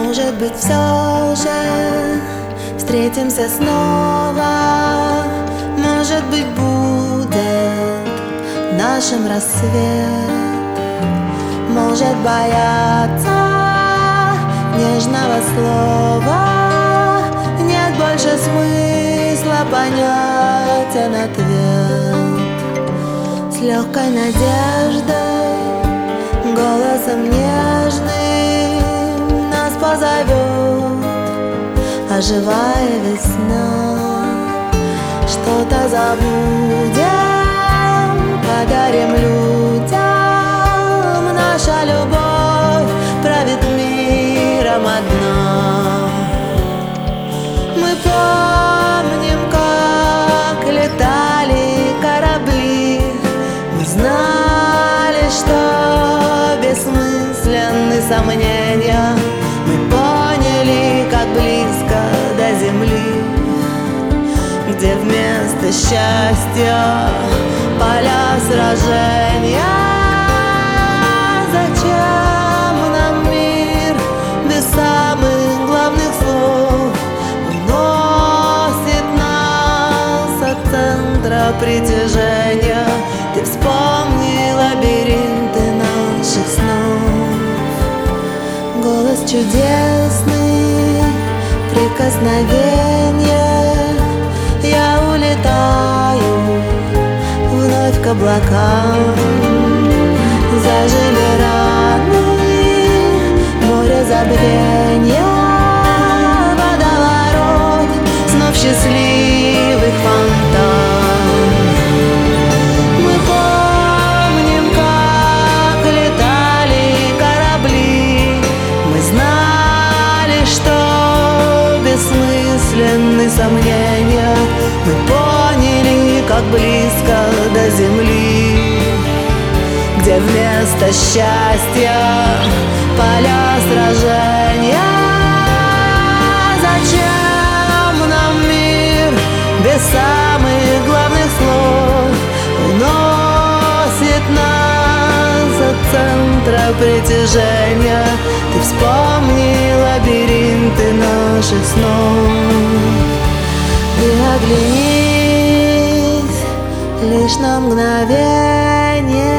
Может быть, все же встретимся снова. Может быть, будет нашим рассвет. Может бояться нежного слова. Нет больше смысла, понятен ответ. С легкой надеждой, голосом нежным нас позовет оживая весна. Что-то забудем, подарим людям. Наша любовь правит миром одна. Мы помним, как летали корабли. Мы знали, что бессмысленны сомнения. Мы поняли, как близко до земли, где вместо счастья поля сражения. Зачем нам мир без самых главных слов? Уносит нас от центра притяжения. Ты вспомни лабиринты наших снов. Голос чудесный, прикосновение. Я улетаю вновь к облакам. Зажили раны, море забвенья, водоворот снов счастливых фонтан. Мы помним, как летали корабли. Мы знали, что бессмысленны сомнения. Мы поняли, как близко до земли, где вместо счастья поля сражения. Зачем нам мир без самых главных слов? Уносит нас от центра притяжения. Ты вспомни лабиринты наших снов. Ты оглянись лишь на мгновение.